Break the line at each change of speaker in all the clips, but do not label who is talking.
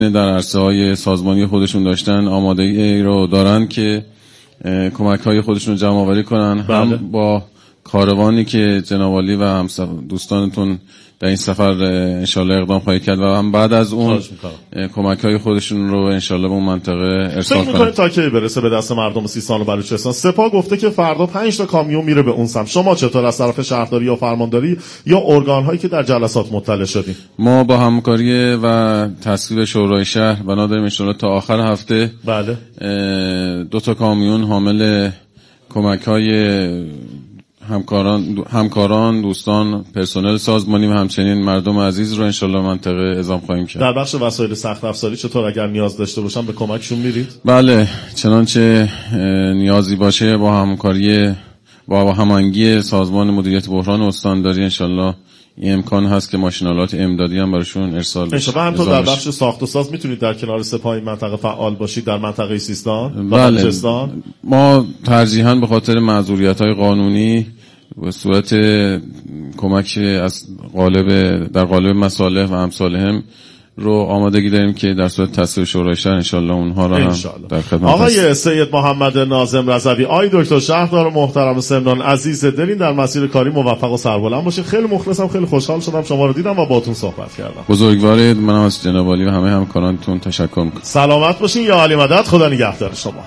در عرصه‌های سازمانی خودشون داشتن آمادگی رو دارن که کمک‌های خودشون رو جمع آوری کنن.
بله.
هم با کاروانی که جناب عالی و هم دوستانتون در این سفر انشالله اقدام خواهید کرد و هم بعد از اون کمک‌های خودشون رو انشالله به اون منطقه ارسال کنن.
فکر می‌کنید تا کی برسه به دست مردم سیستان و بلوچستان؟ سپاه گفته که فردا 5 تا کامیون میره به اون سمت. شما چطور از طرف شهرداری یا فرمانداری یا ارگان‌هایی که در جلسات مطلع شدید؟
ما با همکاری و تصویب شورای شهر بنا داریم انشالله تا آخر هفته
بله
2 تا کامیون حامل کمک‌های همکاران، دوستان، پرسنل سازمانی و همچنین مردم عزیز رو انشالله منطقه اعزام خواهیم کرد.
در بخش وسایل سخت افزاری چطور اگر نیاز داشته باشن به کمکشون میرید؟
بله، چنانچه نیازی باشه با همکاری با هماهنگی سازمان مدیریت بحران استانداری انشالله این امکان هست که ماشینالات امدادی هم براشون ارسال بشه.
انشالله همینطور در بخش ساخت و ساز میتونید در کنار سپاه این منطقه فعال باشید در منطقه سیستان؟
بله، ما ترجیحاً به خاطر معذوریت‌های قانونی به صورت کمک از در قالب مصالح و امثالهم رو آمادگی داریم که در صورت تصویب شورای شهر انشالله اونها رو هم در خدمت
آقای سید محمد ناظم رضوی. آقای دکتر شهردار محترم سمنان عزیز دلین در مسیر کاری موفق و سربلند باشید. خیلی مخلصم، خیلی خوشحال شدم شما رو دیدم و باهاتون صحبت کردم.
بزرگوارید. منم از جناب عالی و همه همکارانتون تشکر می‌کنم.
سلامت باشین. یا علی مدد. خدا نگهدار شما.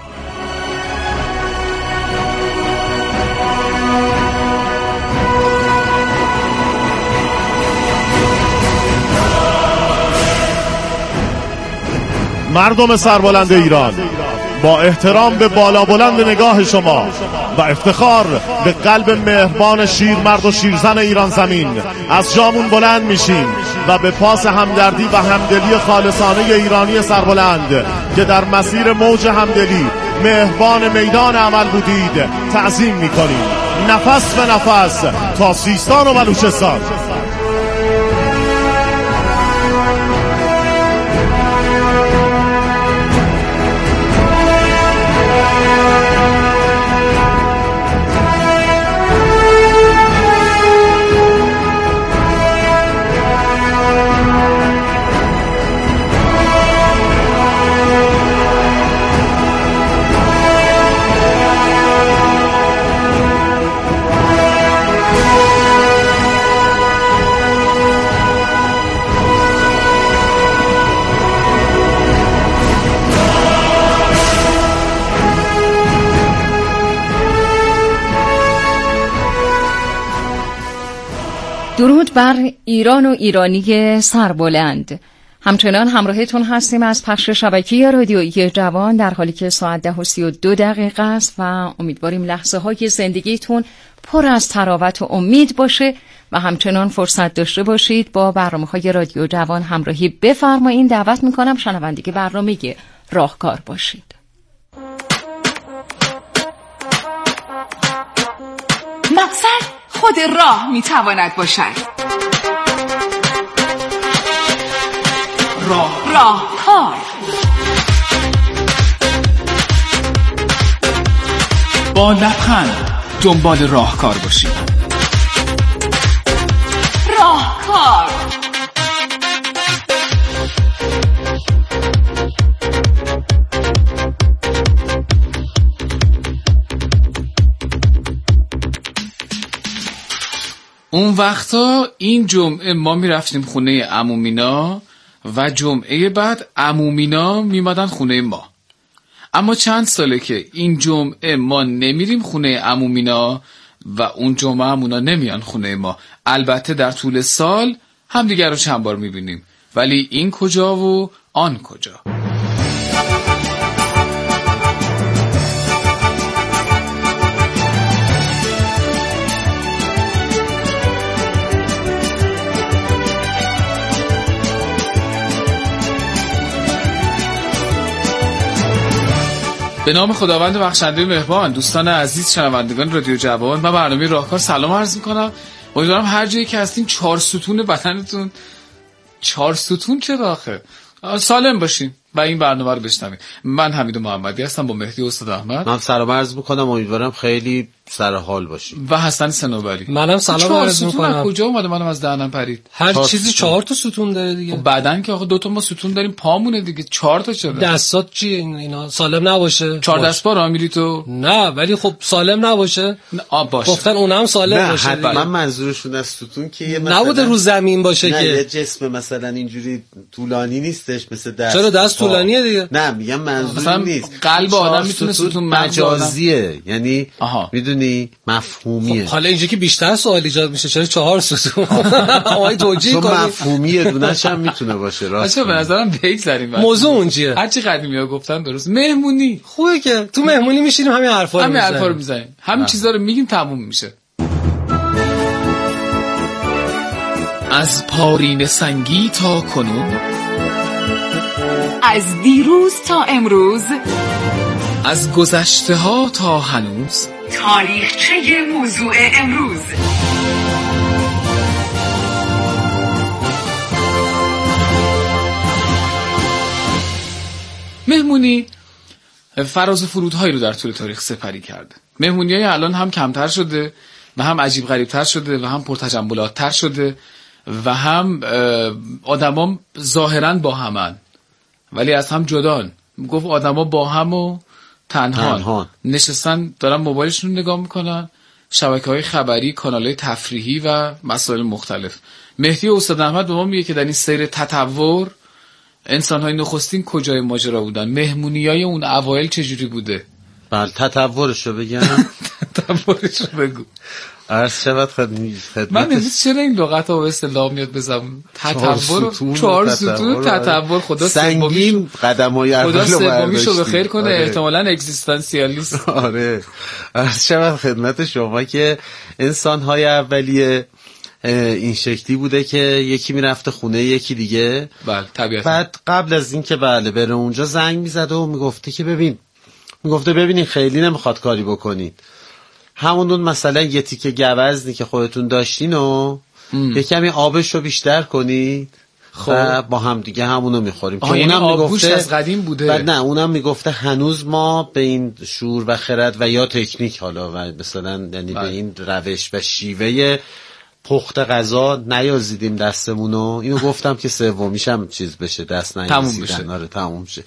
مردم سربلند ایران، با احترام به بالا بلند نگاه شما و افتخار به قلب مهربان شیرمرد و شیرزن ایران زمین از جامون بلند میشیم و به پاس همدردی و همدلی خالصانه ایرانی سربلند که در مسیر موج همدلی مهربان میدان عمل بودید تعظیم میکنیم، نفس به نفس تا سیستان و بلوچستان.
درود بر ایران و ایرانی سربلند. همچنان همراهتون هستیم از پخش شبکه رادیویی جوان در حالی که ساعت 10:32 است و امیدواریم لحظه های زندگیتون پر از تراوت و امید باشه و همچنان فرصت داشته باشید با برنامه‌های رادیو جوان همراهی بفرمایید. دعوت میکنم شنونده برنامه راهکار باشید.
مقصد خود راه میتواند باشد. راهکار.
با لبخند دنبال راهکار باشید.
راهکار.
اون وقتا این جمعه ما میرفتیم خونه عمومینا و جمعه بعد عمومینا میمدن خونه ما. اما چند ساله که این جمعه ما نمیریم خونه عمومینا و اون جمعه عمونا نمیان خونه ما. البته در طول سال هم دیگر رو چند بار میبینیم، ولی این کجا و آن کجا. به نام خداوند بخشنده مهربان، دوستان عزیز شنوندگان رادیو جوان و برنامه راهکار سلام عرض میکنم. امیدوارم هر جایی که هستین 4 ستون بدنتون 4 ستون چه آخه سالم باشین. و این برنامه رو بشنوید. من حمید محمدی هستم با مهدی استاد احمد.
من سلام عرض می‌کنم، امیدوارم خیلی سر حال باشی.
و حسن صنوبری.
منم سلام عرض می‌کنم.
کجا اومده؟ منم از دهنم پرید.
هر چیزی 4 تا ستون داره دیگه.
خب بعدن که آخه 2 تا ما ستون داریم، پامونه دیگه 4 تا شده.
دستات چی اینا سالم نباشه؟
4 دست پا راه میری تو؟
نه ولی خب سالم نباشه.
باشه.
گفتن اونم سالم
نه،
باشه.
حتما منظورشون از ستون که یه مثلا
نبوده رو زمین باشه
نه،
که
یه جسم مثلا اینجوری طولانی نیستش مثل دست.
چرا دست طولانیه دیگه؟
نه میگم منظور
مثلا
نیست.
قلب آدم میتونه ستون
مجازیه، یعنی میدونی مفهومیه.
حالا اینجا که بیشتر سوال ایجاد میشه چرا 4 ستون؟ آهای توجیه کنی.
مفهومیه، دونش هم میتونه باشه. راست
اصلا به نظرم بگذاریم.
موضوع اونجیه.
هر چی قدیمی‌ها گفتن درست. مهمونی
خوبه که تو مهمونی میشینیم همین حرفا
رو میزنیم. همین چیزا رو میگیم تموم میشه. از پارین سنگی تا کنون،
از دیروز تا امروز،
از گذشته ها تا هنوز،
تاریخچه موضوع امروز.
مهمونی فراز و فرودهایی رو در طول تاریخ سپری کرده. مهمونی‌های الان هم کمتر شده و هم عجیب غریبتر شده و هم پرتجملات‌تر شده و هم آدما ظاهراً با همن ولی از هم جدان. گفت آدما با هم و تنها نشستن دارن موبایلشون رو نگاه میکنن، شبکه‌های خبری، کانال‌های تفریحی و مسائل مختلف. مهدی استاد احمد به ما میگه که در این سیر تطور انسان‌های نخستین کجای ماجرا بودن، مهمونی‌های اون اوایل چجوری بوده.
بله تطورشو بگم.
تطورشو بگو.
عرض شود خدمت.
من امروز چرا این لغت ها و اصطلاح میاد بزنم؟ تطور، 4 ستون تطور. خدا
سنگین قدمای اول
خدا سومیشو
برداشتی.
به خیر کنه. احتمالاً اگزیستانسیالیست.
آره. عرض شود خدمت شما که انسان‌های اولیه این شکلی بوده که یکی میرفته خونه یکی دیگه.
بله طبیعتا.
بعد قبل از این که بره اونجا زنگ میزده و میگفته که ببینین خیلی نمیخواد کاری بکنید، همون مثلا یه تیکه گوزنی که خودتون داشتین و یه کمی آبش رو بیشتر کنید و با هم دیگه همونو میخوریم. که
اونم میگفته از قدیم بوده.
بعد نه اونم میگفته هنوز ما به این شور و خرد و یا تکنیک حالا و مثلا یعنی به این روش و شیوه پخت غذا نیازیدیم دستمونو. اینو گفتم که سومیش هم چیز بشه، دست نیازیدن. آره تموم شه.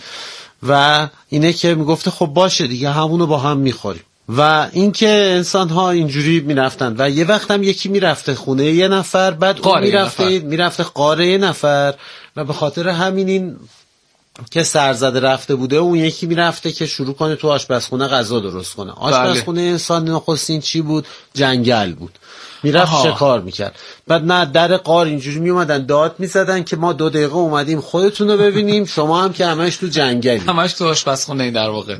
و اینه که میگفته خب باشه دیگه همونو با هم میخوریم. و اینکه انسان ها اینجوری میرفتن و یه وقت هم یکی میرفته خونه یه نفر، بعد اون میرفته قاره یه نفر و به خاطر همین این که سرزده رفته بوده اون یکی میرفته که شروع کنه تو آشپزخونه غذا درست کنه. آشپزخونه انسان نخستین چی بود؟ جنگل بود. میرفت شکار میکرد. بعد نه در غار اینجوری میومدن داد میزدن که ما 2 دقیقه اومدیم خودتون رو ببینیم، شما هم که همش تو جنگلی،
همش تو آشپزخونه در واقع.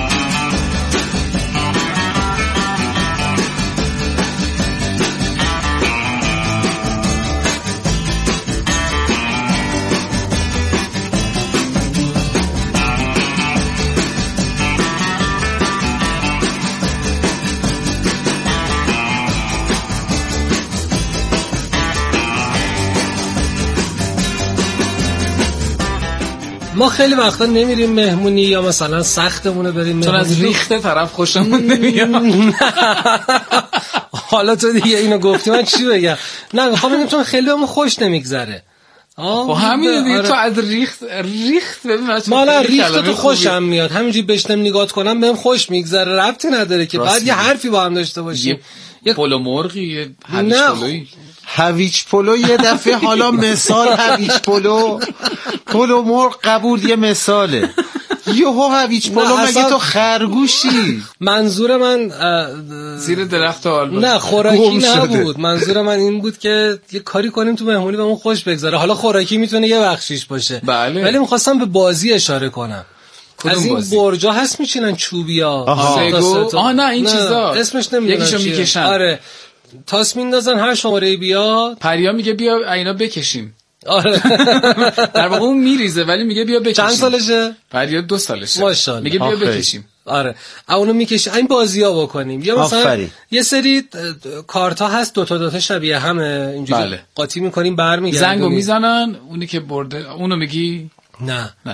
ما خیلی وقتا نمیریم مهمونی یا مثلا سختمونه بریم
چون از ریخت طرف خوشمون نمیاد.
حالا تو دیگه اینو گفتی من چی بگم؟ نه میخوام بگم چون خیلی همون خوش نمیگذره.
خب همین دیگه. تو از ریخت ببین
من ریخت تو خوشم میاد، همینجوری بشنم نگاه کنم بهم خوش میگذره، ربطی نداره که بعد یه حرفی با هم داشته باشیم.
یه پلو مرغی، یه
هویج پلو یه دفعه حالا مثال هویج پلو مرغ قبول یه مثاله. یهو هویج پلو مگه تو خرگوشی؟
منظور من
زیر درخت آلبرت
نه خوراکی نبود. منظور من این بود که یه کاری کنیم تو مهمونی بهمون خوش بگذره. حالا خوراکی میتونه یه بخشیش باشه.
بله.
ولی می‌خواستم به بازی اشاره کنم. از این برجا هست میچینن چوبیا.
نه این چیزا
اسمش نمیدونم
یکیشو میکشن.
آره تاس میندازن هر شماره بیاد.
پریا میگه بیا اینا بکشیم.
آره
در واقع اون میریزه ولی میگه بیا بکشیم.
چند سالشه؟
پریا 2 سالشه.
ماشاءالله.
میگه بیا بکشیم.
آره اونو میکشیم. این بازی‌ها بکنیم. یا مثلا یه سری کارتا هست 2 تا شبیه همه اینجوری قاطی میکنیم برمیگردیم.
زنگو میزنن اونی که برده اونو میگی
نه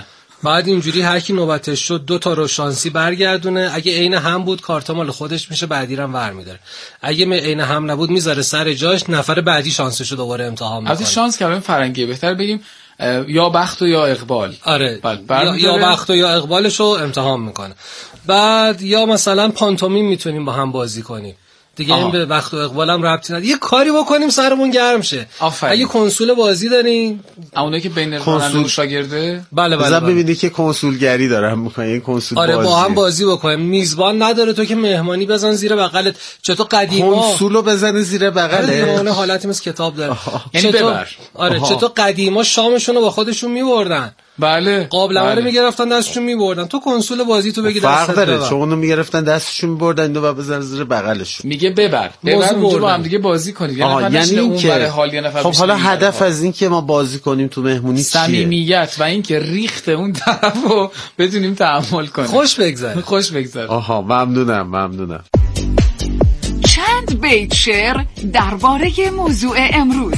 بعد اینجوری هر کی نوبتش شد 2 تا رو شانسی برگردونه. اگه عین هم بود کارتا مال خودش میشه، بعدی رو برمی‌داره. اگه عین هم نبود میذاره سر جاش، نفر بعدی شانسشو دوباره امتحان میکنه.
از شانس کلمه فرنگی بهتر بگیم یا بخت و یا اقبال.
آره یا بخت و یا اقبالشو امتحان میکنه. بعد یا مثلا پانتومیم میتونیم با هم بازی کنیم دیگه. این به وقت و اقبالم ربطی نداره. یه کاری بکنیم سرمون گرم شه. اگه کنسول بازی دارین،
اونایی که بین راننده و شاگرده،
بله ببینید که کنسولگری دارن میکنن، این کنسول
آره
بازی.
با هم بازی بکنیم. میزبان نداره تو که مهمانی بزن زیر بغلت. چطور قدیما
کنسولو بزنه زیر بغلت،
مهمونه حالتی مثل کتاب داره.
یعنی ببر.
آره چطور قدیما شامشون رو با خودشون میبردن.
بله
قابلمه رو میگرفتن دستشون میبردن. تو کنسول بازی تو بگی دستت
فرق داره، چون اونو میگرفتن دستشون میبردن، اینو بعد بزنن زیر بغلشون.
میگه ببر اونجا با هم دیگه بازی کنید.
یعنی اون که خب حالا هدف از این که ما بازی کنیم تو مهمونی چیه؟
صمیمیت و این که ریخت اون طرفو بدونیم تحمل کنیم،
خوش بگذره.
آها ممنونم.
چند بیت شعر درباره موضوع امروز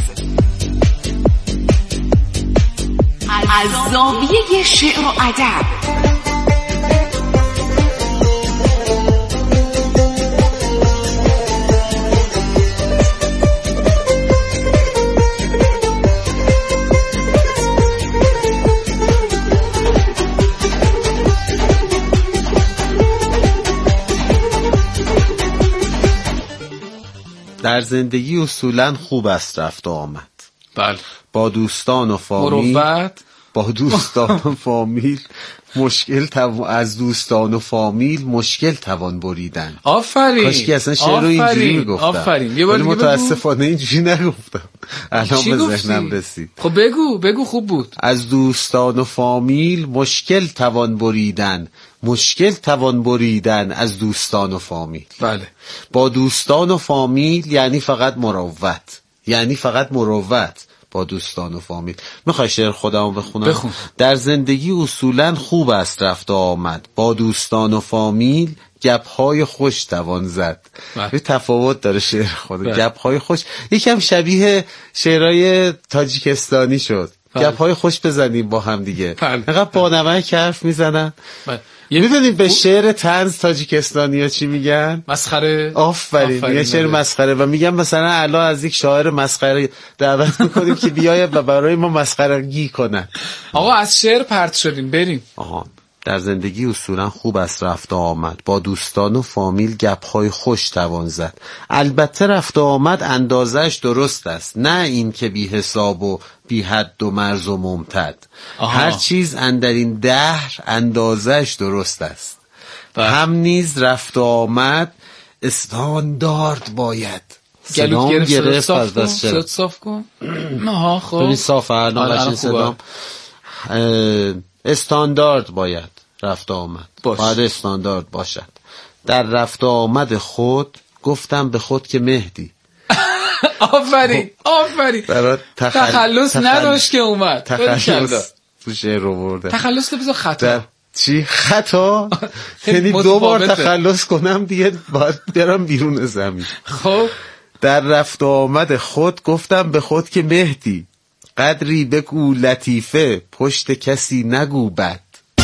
از زاویه شعر و ادب.
در زندگی اصولا خوب است رفت و آمد.
بله.
با دوستان و فامیل از دوستان و فامیل مشکل توان بریدن.
آفرین.
کاشکی اصلا شعر رو اینجوری میگفتم.
آفرین.
ولی متاسفانه اینجوری نگفتم. الان به ذهنم رسید.
خب بگو خوب بود.
از دوستان و فامیل مشکل توان بریدن از دوستان و فامیل.
بله.
با دوستان و فامیل یعنی فقط مروت. با دوستان و فامیل. میخوای شعر خودمو بخونم؟
بخون.
در زندگی اصولا خوب است رفت و آمد، با دوستان و فامیل گپ‌های خوش توان زد. یه تفاوت داره شعر خود. گپ‌های خوش یکم شبیه شعرهای تاجیکستانی شد. گپ‌های خوش بزنیم با هم دیگه. اینقدر با نمک حرف میزنن. میدونید به شعر طنز تاجیکستانی‌ها چی میگن؟
مسخره.
آفرین. یه شعر مسخره. و میگن مثلا الان از یک شاعر مسخره دعوت میکنیم که بیاید و برای ما مسخره‌گی کنه.
آقا از شعر پرت شدیم، بریم.
در زندگی اصولا خوب است رفت و آمد، با دوستان و فامیل گپ‌های خوش توان زد. البته رفت و آمد اندازش درست است، نه این که بی حساب و بی حد و مرز و ممتد. هر چیز اندر این دهر اندازش درست است. هم نیز رفت و آمد استاندارد باید.
گلوت گرفت از دست صاف کن. خب
ببین صاف الان صدام استاندارد باید رفت آمد باید استاندارد باشد. در رفت آمد خود گفتم به خود که مهدی.
آفرین. تخلص نداشت که اومد.
تخلص تو شعر رو برده.
تخلص تو بذار خطا.
چی خطا؟ یعنی 2 بار تخلص کنم دیگه باید برم بیرون زمین.
خب
در رفت آمد خود گفتم به خود که مهدی، قدری بگو لطیفه پشت کسی نگو بد.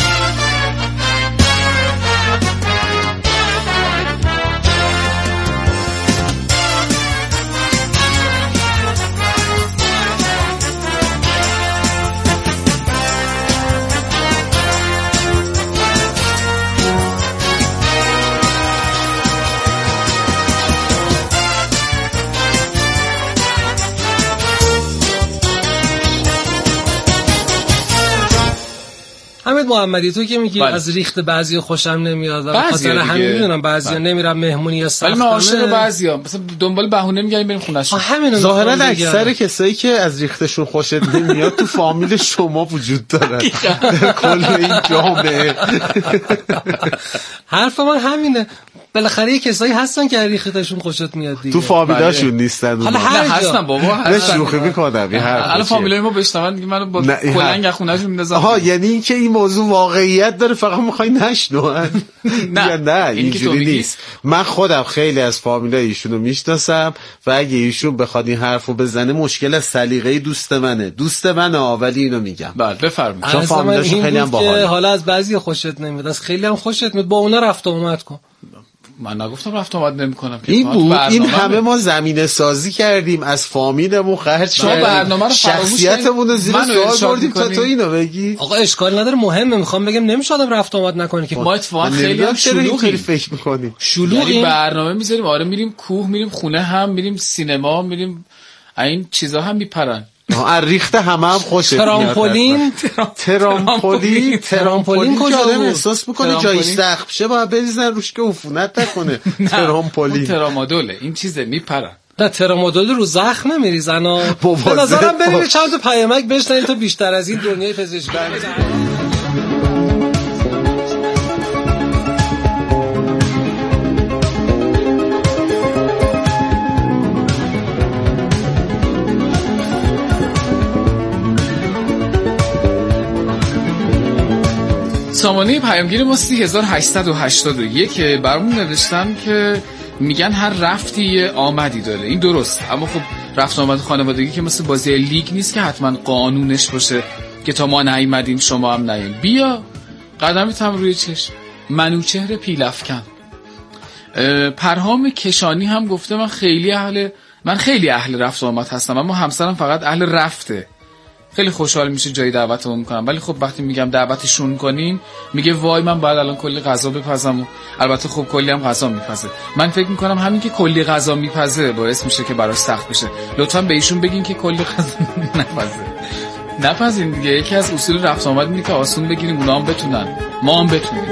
حمید محمدی تو که میگی از ریخت بعضی خوشم نمیاد و خاطر همین میدونم بعضیا نمیرن مهمونی یا سخت.
ولی من عاشق بعضیا مثلا دنبال بهونه میگردیم بریم خونه‌شون.
ظاهرا اکثر کسایی که از ریختشون خوشت نمیاد تو فامیل شما وجود دارن. کل این جامعه.
حرف من همینه. بالاخره کسایی هستن که ریختشون خوشت میاد دیگه.
تو فامیلاشون نیستن.
حالا هر
هستن بابا، هستن.
شوخی می‌کنم.
الان فامیلای ما بشنون دیگه منو با کلنگ خونه‌شون میندازن.
آها، یعنی اینکه این موضوع واقعیت داره، فقط می‌خوای نشنون. نه اینجوری نیست. من خودم خیلی از فامیلای ایشونو میشناسم و اگه ایشون بخواد این حرفو بزنه مشکل از سلیقه دوست منه، ولی اینو میگم.
بله بفرمایید.
چون فامیلاشون خیلی هم باحال.
حالا از بعضی خوشت نمیاد، از خیلی هم خوشت میاد، با اونا رفت و اومد کن.
من نگفتم رفت آمد نمی‌کنم که
این بود. این همه ما زمینه سازی کردیم، از فامیلمون خرج
کردیم،
شخصیتمون رو زیر سوال بردیم تا تو اینو بگی.
آقا اشکال نداره، مهمه. میخوام بگم نمیشه آدم رفت آمد نکنه که.
ما اتفاقا خیلی هم
خیلی فکر می‌کنیم.
یعنی برنامه می‌ذاریم، آره میریم کوه، میریم خونه، هم میریم سینما، میریم این چیزا هم میپرن.
ریخته همه هم خوشه. ترامپولین کجا آدم احساس میکنه جایی سخت شه باید بریزن روش که عفونت نکنه. ترامپولین
ترامادوله، این چیزه میپرن.
نه ترامادول رو زخم نمیریزن. به نظرم بریم چند تا پیامک بشنویم تا بیشتر از این دنیای پزشکی.
سامانه پیامگیر ما 3881 برامون نوشتن که میگن هر رفتی آمدی داره. این درست، اما خب رفت آمد خانوادگی که مثل بازی لیگ نیست که حتما قانونش باشه که تا ما نیومدیم شما هم نیاین. بیا قدمت هم روی چشم. منوچهر پیلافکن. پرهام کشانی هم گفته من خیلی اهل رفت آمد هستم، اما همسرم فقط اهل رفته. خیلی خوشحال میشه جایی دعوتمون میکنم، ولی خب وقتی میگم دعوتشون کنین میگه وای من باید الان کلی غذا بپزم و البته خب کلی هم غذا میپزه. من فکر میکنم همین که کلی غذا میپزه باعث میشه که براش سخت بشه. لطفا به ایشون بگین که کلی غذا نپزین دیگه. یکی از اصول رفت آمد اینه که آسون بگیریم اونا هم بتونن، ما هم بتونیم.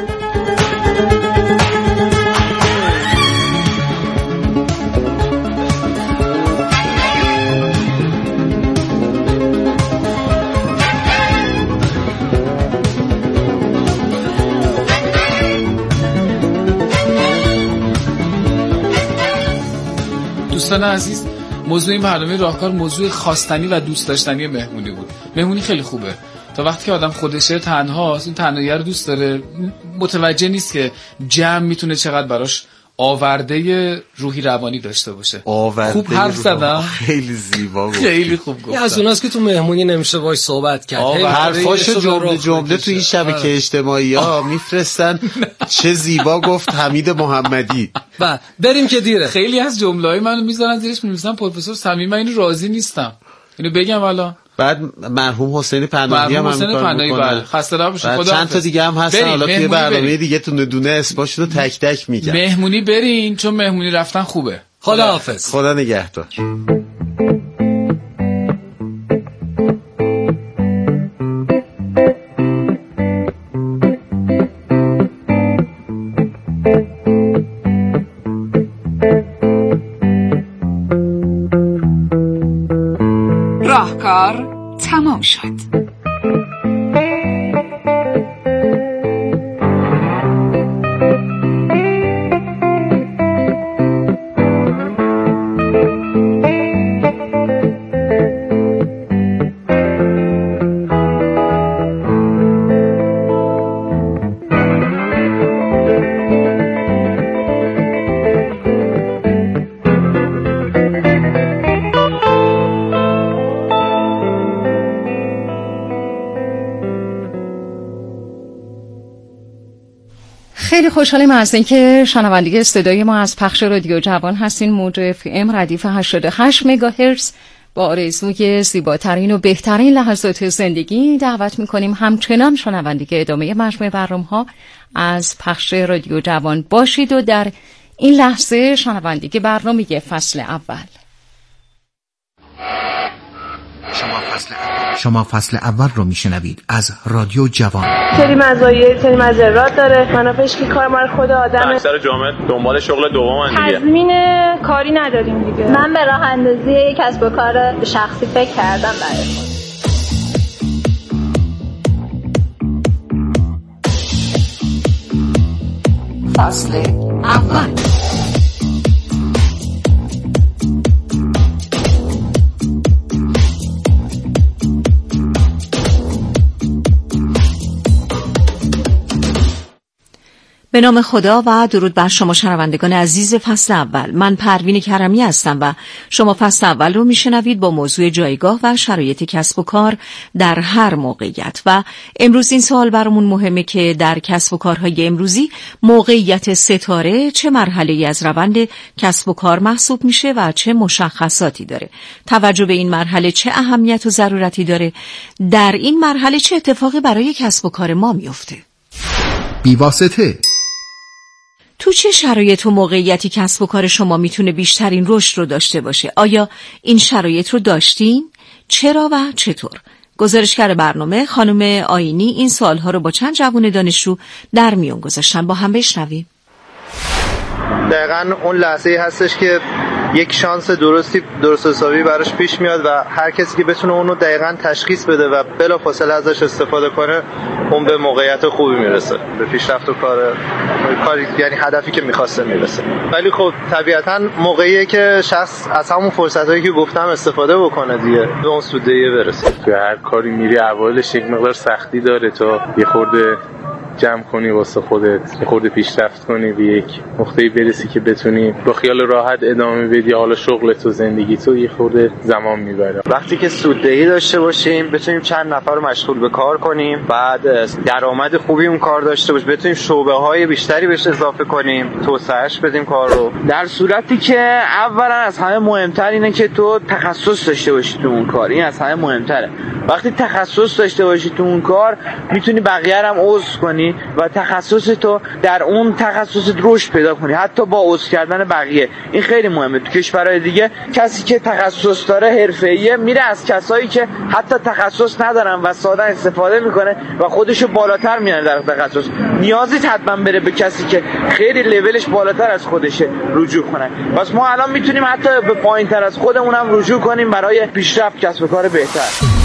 دوستان عزیز، موضوع این برنامه راهکار موضوع خواستنی و دوست داشتنی مهمونی بود. مهمونی خیلی خوبه. تا وقتی که آدم خودشه تنهاست، این تنهایی رو دوست داره، متوجه نیست که جمع میتونه چقدر براش آورده روحی روانی داشته باشه. خوب حرف زدم،
خیلی زیبا گفت،
خیلی خوب گفت.
از اوناست که تو مهمونی نمیشه باش صحبت کرد.
حرفاشو جمله تو این شبکه اجتماعی ها میفرستن. چه زیبا گفت حمید محمدی.
بریم که دیره.
خیلی از جمله‌های منو میذارن زیرش می‌نویسن پروفسور صمیم، من اینو راضی نیستم. اینو بگم الان.
بعد مرحوم حسین پناهی هم
بله. خسته نباشید. خدا
چند تا دیگه هم هستن، حالا توی برنامه دیگه تونه دونه اسمشون رو تک تک میگم.
مهمونی برین، چون مهمونی رفتن خوبه.
خداحافظ.
خدا نگهدار.
راهکار تمام شد.
خیلی خوشحالیم از اینکه شنونده صدای ما از پخش رادیو جوان هستین. موج FM ردیف 88 مگاهرتز. با آرزوی زیباترین و بهترین لحظات زندگی دعوت میکنیم همچنان شنونده ادامه مجموعه برنامه‌ها از پخش رادیو جوان باشید و در این لحظه شنونده برنامه فصل اول.
شما فصل اول رو میشنوید از رادیو جوان.
سری مزایای سری مضرات داره. منافعش که کار مال خود آدمه.
اکثر جامعه دنبال شغل دومن دیگه.
تضمین کاری نداریم دیگه.
من به راه اندازی کسب و کار شخصی فکر کردم برای خودم.
فصل
اول. به نام خدا و درود بر شما شنوندگان عزیز فصل اول. من پروین کرمی هستم و شما فصل اول رو میشنوید با موضوع جایگاه و شرایط کسب و کار در هر موقعیت. و امروز این سوال برامون مهمه که در کسب و کارهای امروزی موقعیت ستاره چه مرحله‌ای از روند کسب و کار محسوب میشه و چه مشخصاتی داره. توجه به این مرحله چه اهمیت و ضرورتی داره؟ در این مرحله چه اتفاقی برای کسب و کار ما میفته؟
بی‌واسطه
تو چه شرایط و موقعیتی کسب و کار شما میتونه بیشترین رشد رو داشته باشه؟ آیا این شرایط رو داشتین؟ چرا و چطور؟ گزارشگر برنامه خانم آینی این سوالها رو با چند جوان دانشجو در میون گذاشتن. با هم بشنویم.
دقیقاً اون لحظه‌ای هستش که یک شانس درست حسابی براش پیش میاد و هر کسی که بتونه اونو دقیقاً تشخیص بده و بلافاصله ازش استفاده کنه، اون به موقعیت خوبی میرسه، به پیشرفت و کاری یعنی هدفی که می‌خواسته میرسه. ولی خب طبیعتاً موقعیه که شخص از همون فرصتایی که گفتم استفاده بکنه دیگه، به اون سوددهی برسه.
تو هر کاری میری اولش یک مقدار سختی داره تا یه خورده جمع کنی واسه خودت، یه خورده پیشرفت کنی، به یک نقطه‌ای برسی که بتونی با خیال راحت ادامه بدی. حالا شغلت و زندگی تو یه خورده زمان میبره.
وقتی که سوددهی داشته باشیم، بتونیم چند نفر رو مشغول به کار کنیم، بعد درآمد خوبی اون کار داشته باشه، بتونیم شعبه‌های بیشتری بهش اضافه کنیم، توسعهش بدیم کار رو. در صورتی که اولا از همه مهمتر اینه که تو تخصص داشته باشی تو اون کار. این از همه مهمتره. وقتی تخصص داشته باشی تو اون کار، میتونی بقیه هم عضو کنی و تخصص تو در اون تخصص رشد پیدا کنی، حتی با عضو کردن بقیه. این خیلی مهمه. تو کشورهای دیگه کسی که تخصص داره حرفه‌ایه میره از کسایی که حتی تخصص ندارن و ساده استفاده میکنه و خودشو بالاتر میاره در تخصص. نیازی حتما بره به کسی که خیلی لولش بالاتر از خودشه رجوع کنه. پس ما الان میتونیم حتی به پایینتر از خودمونم رجوع کنیم برای پیشرفت کسب و کار بهتر.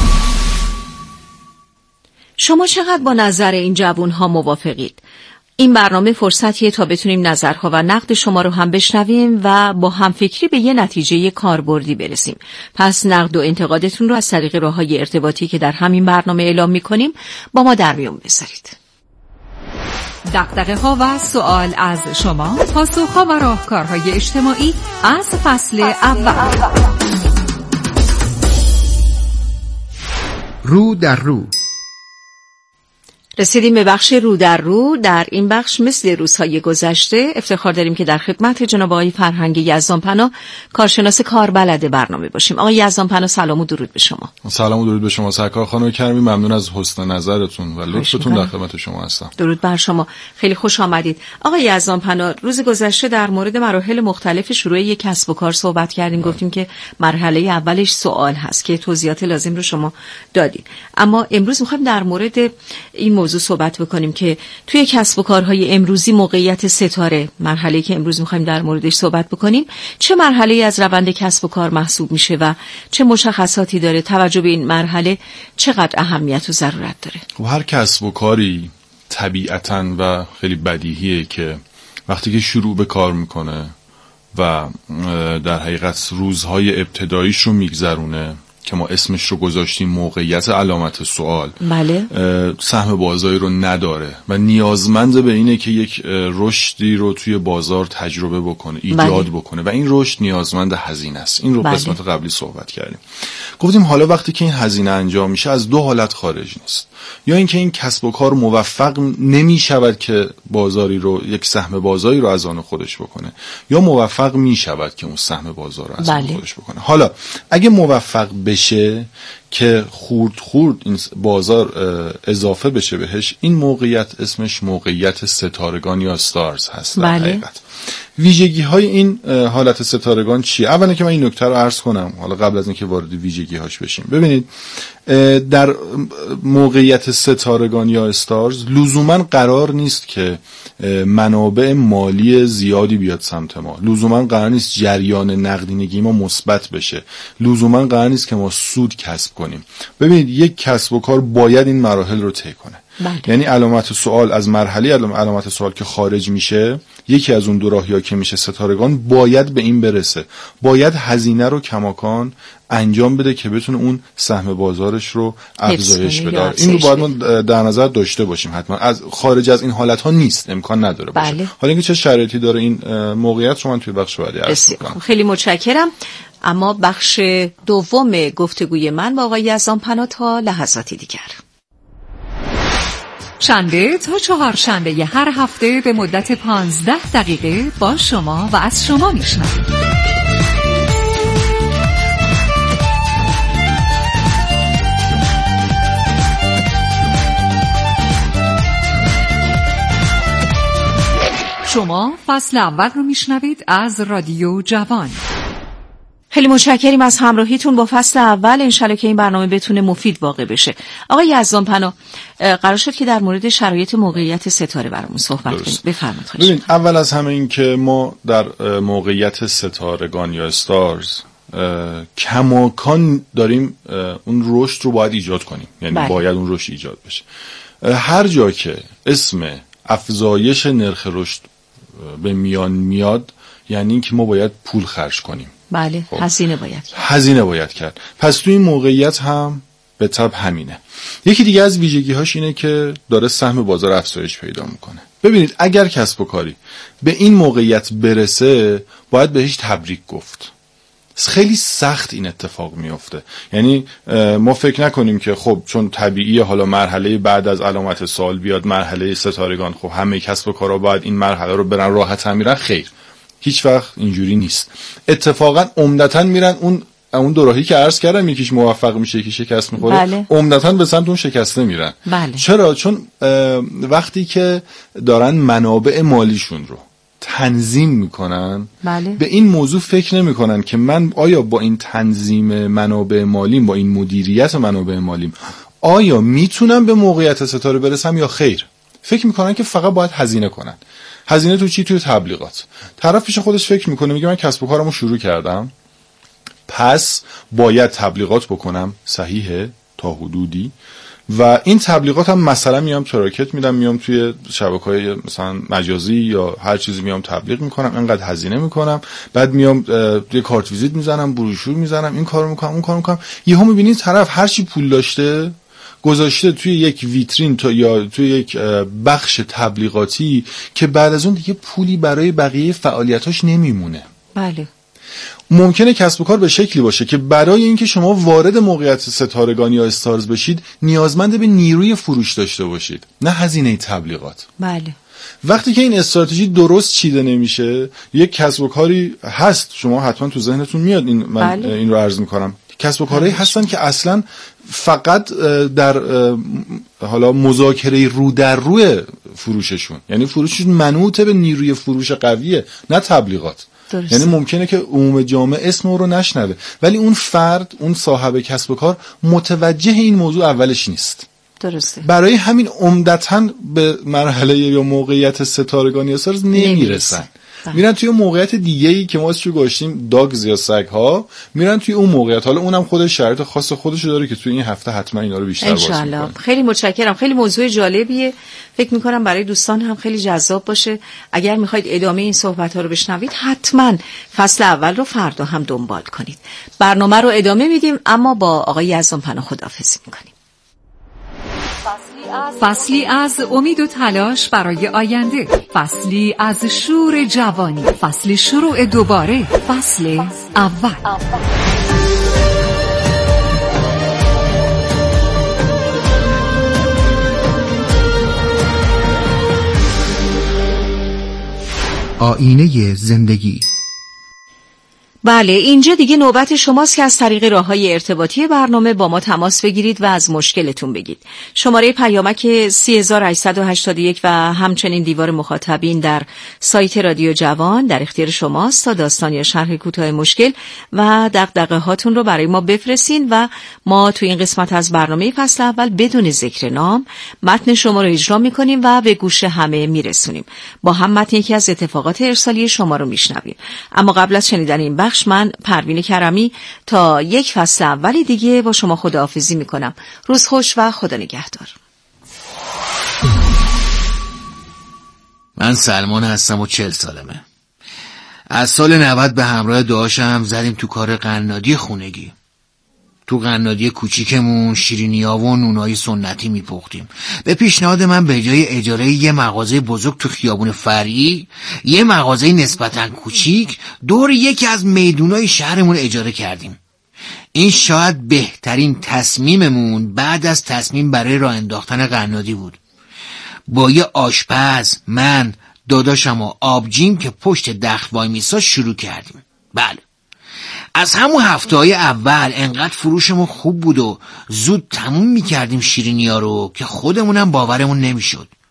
شما چقدر با نظر این جوان‌ها موافقید؟ این برنامه فرصتیه تا بتونیم نظرها و نقد شما رو هم بشنویم و با همفکری به یه نتیجه کاربردی برسیم. پس نقد و انتقادتون رو از طریق راه‌های ارتباطی که در همین برنامه اعلام می‌کنیم با ما در میون بذارید. دغدغه‌ها و سوال از شما، پاسخ‌ها و راهکارهای اجتماعی از فصل اول.
رو در رو.
رسیدیم به بخش رو در رو. در این بخش مثل روزهای گذشته افتخار داریم که در خدمت جناب آقای فرهنگ یزدانپناه، کارشناس کاربلد برنامه باشیم. آقای یزدانپناه سلام و درود به شما.
سلام و درود به شما سرکار خانم کرمی، ممنون از حسن نظرتون و لطفتون در خدمت شما هستم.
درود بر شما، خیلی خوش آمدید. آقای یزدانپناه، روز گذشته در مورد مراحل مختلف شروع یک کسب و کار صحبت کردیم. گفتیم که مرحله اولش سوال هست که توضیحات لازم رو شما دادید. اما امروز می‌خوایم در مورد این موضوع صحبت بکنیم که توی کسب و کارهای امروزی موقعیت ستاره، مرحله‌ای که امروز می‌خوایم در موردش صحبت بکنیم، چه مرحله‌ای از روند کسب و کار محسوب میشه و چه مشخصاتی داره؟ توجه به این مرحله چقدر اهمیت و ضرورت داره؟
و هر کسب و کاری طبیعتاً و خیلی بدیهیه که وقتی که شروع به کار میکنه و در حقیقت روزهای ابتداییش رو میگذرونه که ما اسمش رو گذاشتیم موقعیت علامت سوال،
بله،
سهم بازاری رو نداره و نیازمند به اینه که یک رشدی رو توی بازار تجربه بکنه، ایجاد بکنه و این رشد نیازمند هزینه است. این رو قسمت قبلی صحبت کردیم. گفتیم حالا وقتی که این هزینه انجام میشه از دو حالت خارج نیست. یا اینکه این کسب و کار موفق نمی شود که بازاری رو، یک سهم بازاری رو از آن خودش بکنه، یا موفق می شود که اون سهم بازار رو از آن خودش بکنه. حالا اگه موفق بشه که خورد این بازار اضافه بشه بهش، این موقعیت اسمش موقعیت ستارگان یا استارز هست. در حقیقت ویژگی های این حالت ستارگان چیه؟ اولا که من این نکته رو عرض کنم حالا قبل از اینکه وارد ویژگی هاش بشیم. ببینید در موقعیت ستارگان یا استارز لزوما قرار نیست که منابع مالی زیادی بیاد سمت ما، لزوما قرار نیست جریان نقدینگی ما مثبت بشه، لزوما قرار نیست که ما سود کسب کنیم. ببینید یک کسب و کار باید این مراحل رو طی کنه. یعنی علامت سوال از مرحله علامت سوال که خارج میشه، یکی از اون دو راهیا که میشه ستارگان باید به این برسه، باید هزینه رو کماکان انجام بده که بتونه اون سهم بازارش رو افزایش بده. این رو باید ما در نظر داشته باشیم. حتما از خارج از این حالت ها نیست، امکان نداره باشه. حالا اینکه چه شرایطی داره این موقعیت رو من توی بخش بعدی عرض می‌کنم.
خیلی متشکرم. اما بخش دوم گفتگوی من با آقای یزدان پناه تا لحظاتی دیگر.
شنبه تا چهارشنبه هر هفته به مدت 15 دقیقه با شما و از شما میشنویم. شما فصل اول رو میشنوید از رادیو جوان.
خیلی متشکریم از همراهیتون با فصل اول. انشالله که این برنامه بتونه مفید واقع بشه. آقای یزدان پناه، قرار شد که در مورد شرایط موقعیت ستاره برامون صحبت کنید. بفرمایید.
ببین، اول از همه این که ما در موقعیت ستارگان یا استارز کماکان داریم اون رشد رو باید ایجاد کنیم، یعنی باید اون رشد ایجاد بشه. هر جا که اسم افزایش نرخ رشد به میان میاد، یعنی این که ما باید پول خرج کنیم.
بله،
هزینه باید کرد. پس تو این موقعیت هم به طب همینه. یکی دیگه از ویژگی‌هاش اینه که داره سهم بازار افزایش پیدا میکنه. ببینید، اگر کسب و کاری به این موقعیت برسه، باید بهش تبریک گفت. خیلی سخت این اتفاق میفته. یعنی ما فکر نکنیم که خب چون طبیعیه حالا مرحله بعد از علامت سوال بیاد مرحله ستارگان، خب همه کسب و کارا باید این مرحله رو برن راحت هم میرن. خیر، هیچ وقت اینجوری نیست. اتفاقا عمدتاً میرن اون دو راهی که عرض کردم، یکیش موفق میشه یکی شکست میخوره. عمدتاً به سمت اون شکسته میرن. چرا؟ چون وقتی که دارن منابع مالیشون رو تنظیم میکنن، به این موضوع فکر نمیکنن که من آیا با این تنظیم منابع مالیم، با این مدیریت منابع مالیم، آیا میتونم به موقعیت ستاره برسم یا خیر. فکر میکنن که فقط باید هزینه کنن. هزینه تو چی؟ توی تبلیغات. طرف پیش خودش فکر میکنه، میگه من کسب و کارمو شروع کردم، پس باید تبلیغات بکنم. صحیحه تا حدودی. و این تبلیغات هم مثلا میام تراکت میدم، میام توی شبکه‌های مثلا مجازی یا هر چیزی میام تبلیغ میکنم، اینقدر هزینه میکنم، بعد میام یه کارت ویزیت میزنم، بروشور میزنم، این کارو میکنم، اون کارو میکنم. یهو میبینید طرف هر چی پول داشته گذاشته توی یک ویترین یا توی یک بخش تبلیغاتی که بعد از اون دیگه پولی برای بقیه فعالیتاش نمیمونه.
بله.
ممکنه کسب و کار به شکلی باشه که برای اینکه شما وارد موقعیت ستارگان یا استارز بشید، نیازمند به نیروی فروش داشته باشید، نه هزینه تبلیغات.
بله.
وقتی که این استراتژی درست چیده نمیشه، یک کسب و کاری هست، شما حتما تو ذهنتون میاد، من این رو عرض میکنم، کسب و کارهایی هستن که اصلا فقط در حالا مذاکره رو در روی فروششون، یعنی فروششون منوط به نیروی فروش قویه، نه تبلیغات. درست. یعنی ممکنه که عموم جامعه اسم رو نشنوه، ولی اون فرد، اون صاحب کسب و کار متوجه این موضوع اولش نیست.
درسته.
برای همین عمدتاً به مرحله یا موقعیت ستارگان یا استارز نمیرسن. میرن توی موقعیت دیگه‌ای که ما ازش گفتیم، داگز یا سگ‌ها، میرن توی اون موقعیت. حالا اونم خودش شرایط خاص خودشو داره که توی این هفته حتما اینا رو بیشتر باز می‌کنیم.
خیلی متشکرم. خیلی موضوع جالبیه. فکر می‌کنم برای دوستان هم خیلی جذاب باشه. اگر می‌خواید ادامه این صحبت‌ها رو بشنوید، حتما فصل اول رو فردا هم دنبال کنید. برنامه رو ادامه میدیم، اما با آقای یزدان پناه خداحافظی می‌کنیم.
فصلی از امید و تلاش برای آینده، فصلی از شور جوانی، فصل شروع دوباره، فصل اول.
آینه زندگی.
بله، اینجا دیگه نوبت شماست که از طریق راه‌های ارتباطی برنامه با ما تماس بگیرید و از مشکلتون بگید. شماره پیامک 3881 و همچنین دیوار مخاطبین در سایت رادیو جوان در اختیار شماست تا داستان یا شرح کوتاه مشکل و دغدغه هاتون رو برای ما بفرستین و ما تو این قسمت از برنامه فصل اول بدون ذکر نام متن شما رو اجرا می‌کنیم و به گوش همه میرسونیم. با هم متن یکی از اتفاقات ارسالی شما رو میشنویم. اما قبل از شنیدن این بخش، من پروین کرمی تا یک فصل اولی دیگه با شما خداحافظی میکنم. روز خوش و خدا نگهدار.
من سلمان هستم و 40 سالمه. از سال 90 به همراه داداشم زدیم تو کار قنادی خونگی. تو قنادی کوچیکمون شیرینی‌ها و نونای سنتی میپختیم. به پیشنهاد من به جای اجاره یه مغازه بزرگ تو خیابون فرعی، یه مغازه نسبتاً کوچیک دور یکی از میدونای شهرمون اجاره کردیم. این شاید بهترین تصمیممون بعد از تصمیم برای راه انداختن قنادی بود. با یه آشپز، من، داداشم و آبجیم که پشت دخل وای میسا شروع کردیم. بله، از همون هفته‌های اول انقدر فروشمون خوب بود و زود تموم میکردیم شیرینی‌ها رو که خودمونم باورمون نمیشد.